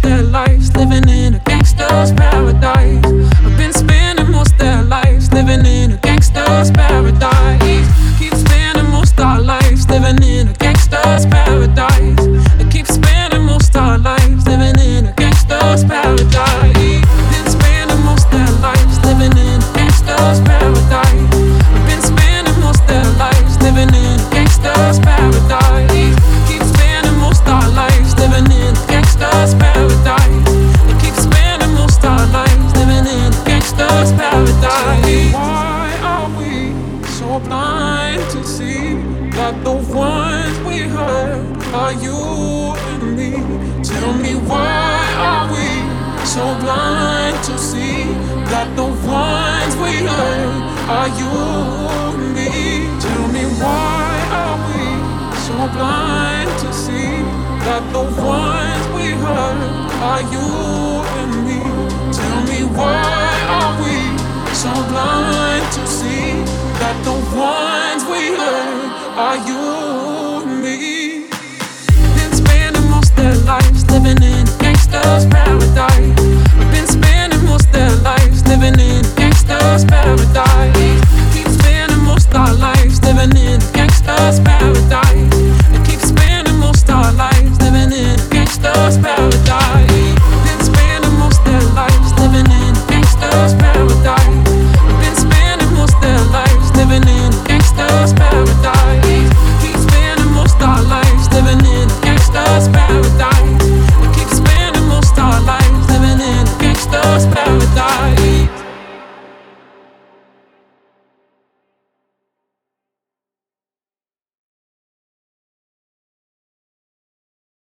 their lives living in a gangster's paradise. I've been spending most their lives living in a gangster's paradise. Keep spending most our lives living in a gangster's paradise. I keep spending most our lives living in a gangster's paradise. Been spending most their lives living in a gangster's paradise. I've been spending most their lives living in a gangster's paradise. Keep spending most our lives living in a gangster's paradise. I keep spending most our lives living in a gangster's paradise. Why are we so blind to see that the ones we hurt are you and me? Tell me, why are we so blind to see that the ones we hurt are you and me? Tell me, why are we so blind to see that the ones we hurt are you and me? Tell me, why are we so blind to see that the ones we hurt are you and me? Been spending most their lives living in a gangster's paradise. We've been spending most their lives living in a gangster's paradise. Keep spending most our lives living in a gangster's paradise.